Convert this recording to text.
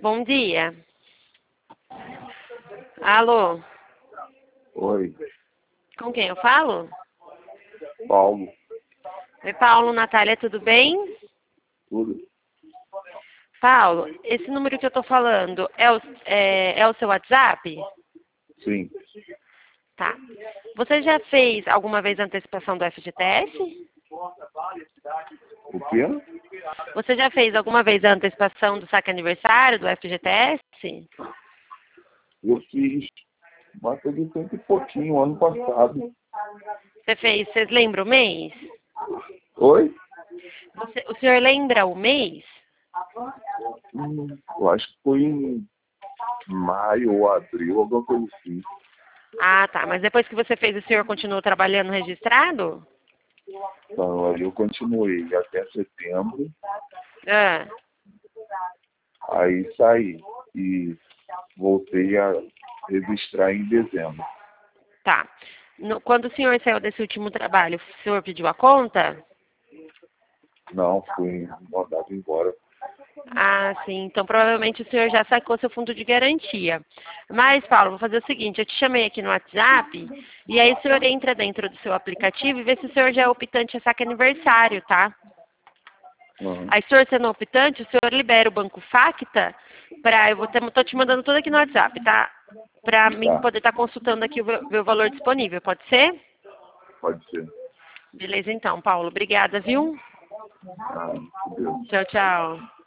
bom dia. Alô, Oi, com quem eu falo? Paulo, Oi, Paulo, Natália, tudo bem? tudo? Paulo, esse número que eu tô falando é o seu WhatsApp? Sim. Tá. Você já fez alguma vez a antecipação do FGTS? O quê? Você já fez alguma vez a antecipação do saque aniversário do FGTS? Eu fiz, mas teve tempo e pouquinho, ano passado. Vocês lembram o mês? Oi? O senhor lembra o mês? Eu acho que foi em maio ou abril, alguma coisa assim. Ah, tá. Mas depois que você fez, o senhor continuou trabalhando registrado? Então, aí eu continuei até setembro, Ah, aí saí e voltei a registrar em dezembro. tá. Quando o senhor saiu desse último trabalho, o senhor pediu a conta? Não, fui mandado embora. Ah, sim. Então, provavelmente o senhor já sacou seu fundo de garantia. Mas, Paulo, vou fazer o seguinte. Eu te chamei aqui no WhatsApp e aí o senhor entra dentro do seu aplicativo e vê se o senhor já é optante a saque aniversário, tá? Uhum. Aí, se o senhor sendo optante, o senhor libera o Banco Facta para... Tô te mandando tudo aqui no WhatsApp, tá? Para mim Tá, poder estar consultando aqui ver o valor disponível. Pode ser? pode ser. Beleza, então, Paulo. Obrigada, viu? Ah, meu Deus. Tchau, tchau.